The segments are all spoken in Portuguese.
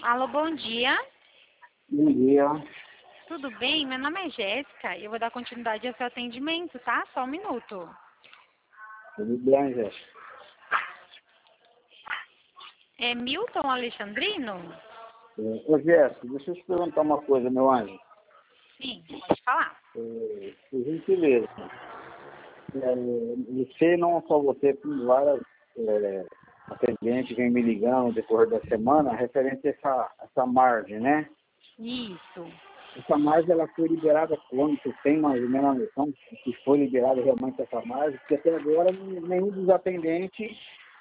Alô, bom dia. Bom dia. Tudo bem? Meu nome é Jéssica e eu vou dar continuidade ao seu atendimento, tá? Só um minuto. Tudo bem, Jéssica? É Milton Alexandrino? Ô, Jéssica, deixa eu te perguntar uma coisa, meu anjo. Sim, pode falar. Por gentileza, você, não só você, como várias atendentes vêm me ligando no decorrer da semana, referente a essa margem, né? Isso. Essa margem, ela foi liberada quando? Você tem mais ou menos a noção que foi liberada realmente essa margem? Porque até agora nenhum dos atendentes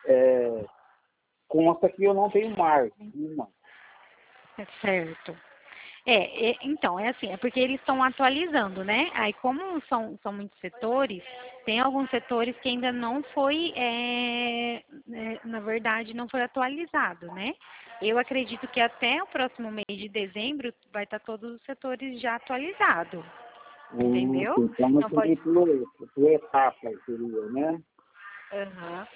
consta que eu não tenho margem nenhuma. É certo. Então, é assim, é porque eles estão atualizando, né? Aí, como são muitos setores, tem alguns setores que ainda não foi, na verdade, não foi atualizado, né? Eu acredito que até o próximo mês de dezembro vai estar todos os setores já atualizados, entendeu? Então, não Então, pode... seria por etapas, seria, né? Aham.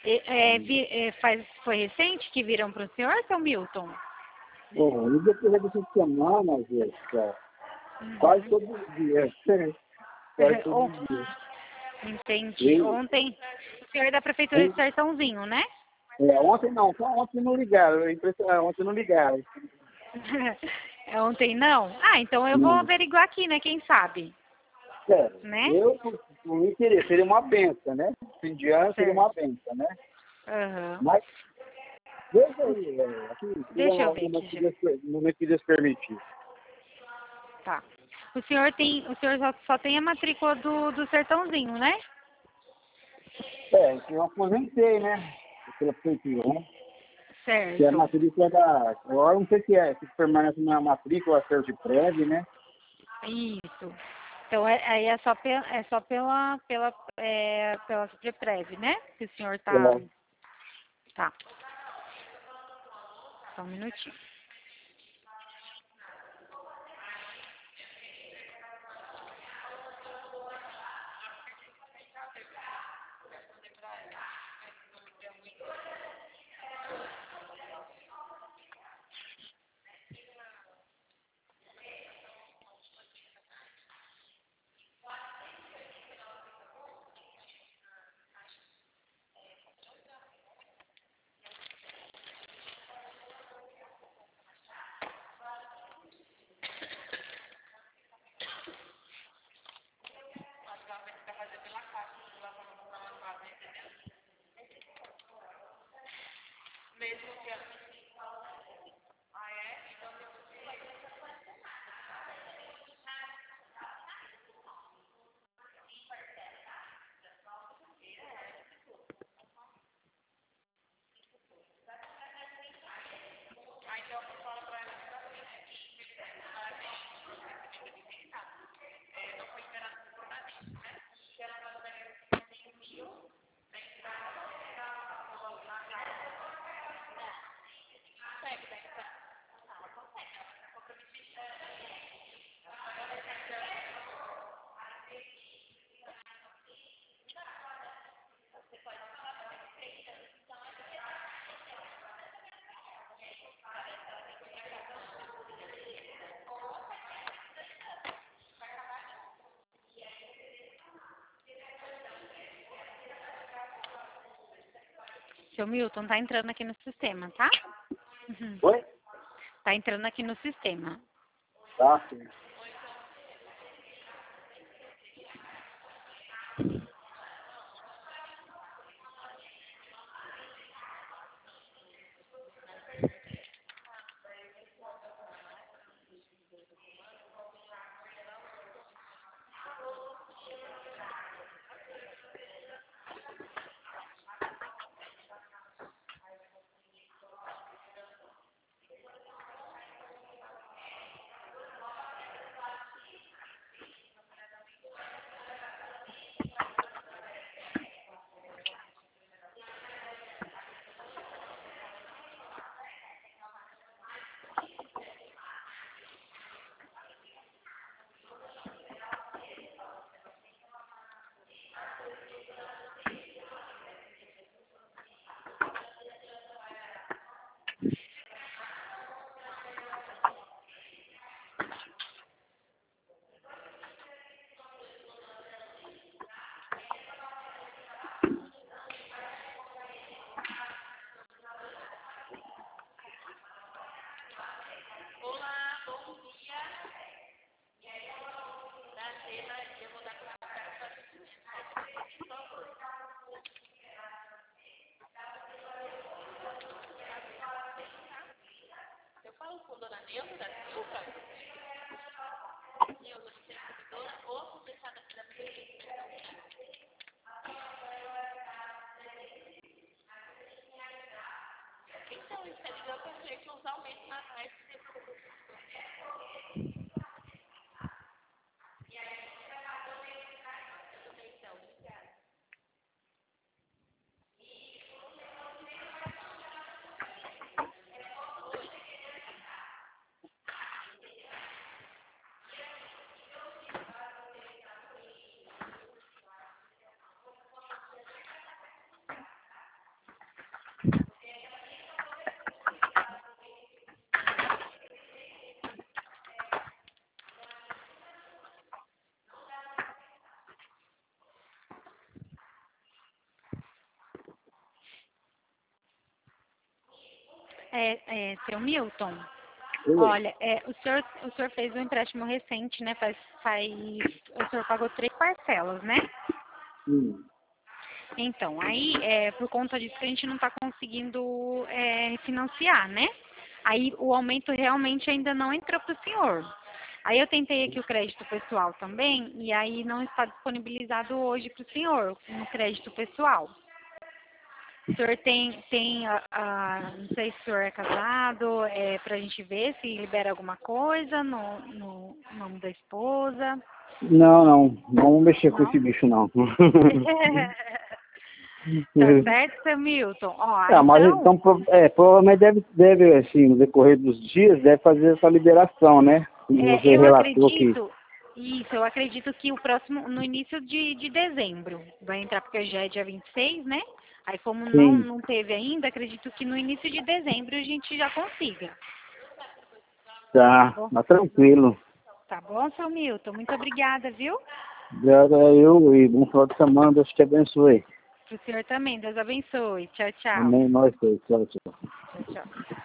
Foi recente que viram para o senhor, seu Milton? Bom, no decorrer dessa semana, Jéssica, quase todos os dias. Quase todos Ou- os dias. Entendi. E, Ontem, o senhor é da Prefeitura de Sertãozinho, né? ontem não, só ontem não ligaram. Ontem não ligaram. Ontem não? Ah, então eu vou Não. averiguar aqui, né? Quem sabe, né? Eu, por mim, seria uma benção, né? Fim de ano seria Certo. uma benção, né? Aham. Mas, veja aí, aqui, Deixa eu no ver momento aqui que já. no momento que Deus permitir. Tá. O senhor só tem a matrícula do Sertãozinho, né? Eu aposentei, né? Pela prefeitura, né? Que é a Certo. matrícula da. Agora não sei se permanece na matrícula, a de prévio, né? Isso. Então, aí é só pela Preprev, né? Que o senhor tá... É. Tá. Só um minutinho. Seu Milton, tá entrando aqui no sistema, tá? Uhum. Oi? Tá entrando aqui no sistema. Tá, sim. Seu Milton, Oi. olha, o senhor fez um empréstimo recente, né? O senhor pagou 3 parcelas, né? Sim. Então, aí, por conta disso que a gente não está conseguindo financiar, né? Aí o aumento realmente ainda não entrou para o senhor. Aí eu tentei aqui o crédito pessoal também, e aí não está disponibilizado hoje para o senhor, no crédito pessoal. O senhor não sei se o senhor é casado, para a gente ver se libera alguma coisa no nome da esposa. Não vamos mexer com esse Não? bicho, não. Tá certo, seu Milton? Ó, Mas então, então, provavelmente deve, assim, no decorrer dos dias, deve fazer essa liberação, né? Como você eu relatou que... acredito, eu acredito que no início de dezembro, vai entrar porque já é dia 26, né? Aí como Sim, não teve ainda, acredito que no início de dezembro a gente já consiga. Tá tá, bom? mas tranquilo. Tá bom, seu Milton? Muito obrigada, viu? Obrigado a eu e bom final de semana, Deus te abençoe. Pro senhor também, Deus abençoe. Tchau, tchau. Amém, nós dois. Tchau, tchau. Tchau, tchau.